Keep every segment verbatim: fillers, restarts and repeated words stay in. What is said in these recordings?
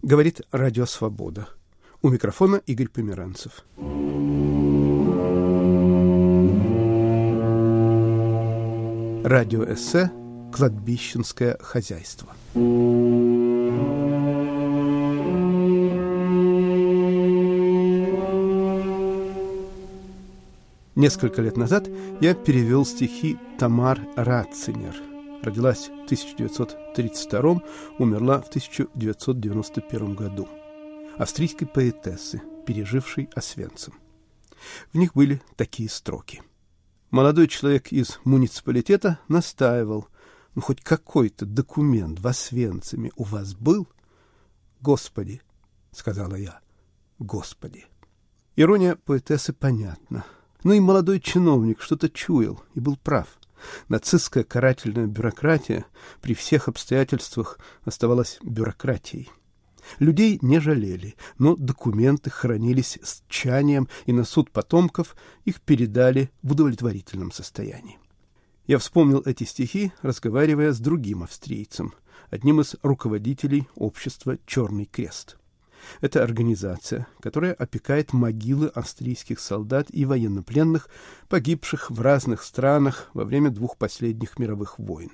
Говорит Радио Свобода. У микрофона Игорь Померанцев. Радиоэссе «Кладбищенское хозяйство». Несколько лет назад я перевел стихи Тамар Ратцинер. Родилась в тысяча девятьсот тридцать втором, умерла в тысяча девятьсот девяносто первом году. Австрийской поэтессы, пережившей Освенцим. В них были такие строки. Молодой человек из муниципалитета настаивал: ну, хоть какой-то документ в Освенциме у вас был? Господи, сказала я, Господи. Ирония поэтессы понятна. Но и молодой чиновник что-то чуял и был прав. Нацистская карательная бюрократия при всех обстоятельствах оставалась бюрократией. Людей не жалели, но документы хранились с тщанием, и на суд потомков их передали в удовлетворительном состоянии. Я вспомнил эти стихи, разговаривая с другим австрийцем, одним из руководителей общества «Черный крест». Это организация, которая опекает могилы австрийских солдат и военнопленных, погибших в разных странах во время двух последних мировых войн.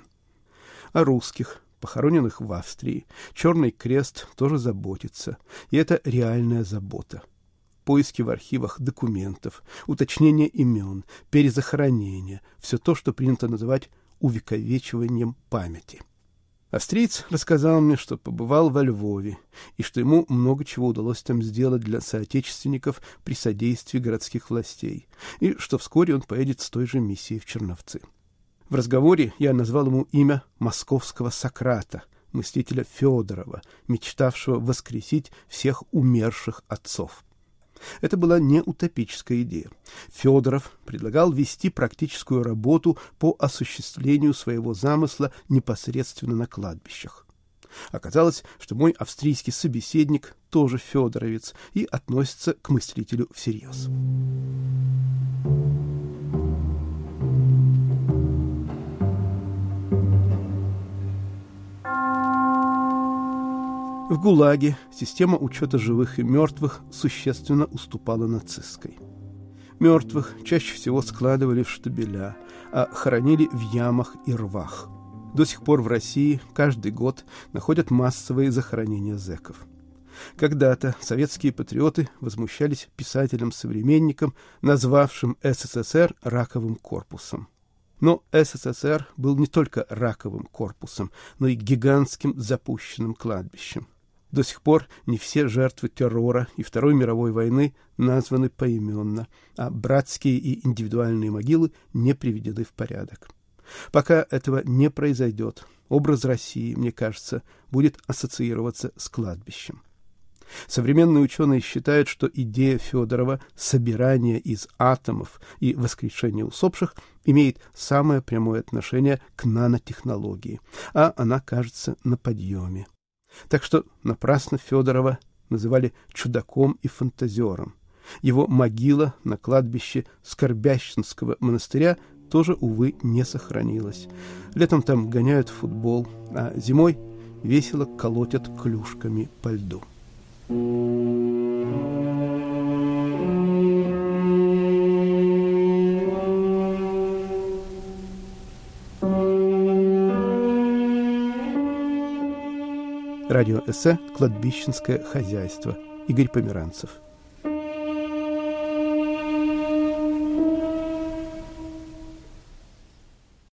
О русских, похороненных в Австрии, Черный крест тоже заботится, и это реальная забота. Поиски в архивах документов, уточнение имен, перезахоронение – все то, что принято называть увековечиванием памяти. Австриец рассказал мне, что побывал во Львове, и что ему много чего удалось там сделать для соотечественников при содействии городских властей, и что вскоре он поедет с той же миссией в Черновцы. В разговоре я назвал ему имя московского Сократа, мыслителя Федорова, мечтавшего воскресить всех умерших отцов. Это была не утопическая идея. Федоров предлагал вести практическую работу по осуществлению своего замысла непосредственно на кладбищах. Оказалось, что мой австрийский собеседник тоже федоровец и относится к мыслителю всерьез. В ГУЛАГе система учета живых и мертвых существенно уступала нацистской. Мертвых чаще всего складывали в штабеля, а хоронили в ямах и рвах. До сих пор в России каждый год находят массовые захоронения зэков. Когда-то советские патриоты возмущались писателям-современникам, назвавшим СССР раковым корпусом. Но СССР был не только раковым корпусом, но и гигантским запущенным кладбищем. До сих пор не все жертвы террора и Второй мировой войны названы поименно, а братские и индивидуальные могилы не приведены в порядок. Пока этого не произойдет, образ России, мне кажется, будет ассоциироваться с кладбищем. Современные ученые считают, что идея Федорова собирания из атомов и воскрешения усопших имеет самое прямое отношение к нанотехнологии, а она, кажется, на подъеме. Так что напрасно Федорова называли чудаком и фантазером. Его могила на кладбище Скорбященского монастыря тоже, увы, не сохранилась. Летом там гоняют в футбол, а зимой весело колотят клюшками по льду. Радиоэссе «Кладбищенское хозяйство». Игорь Померанцев.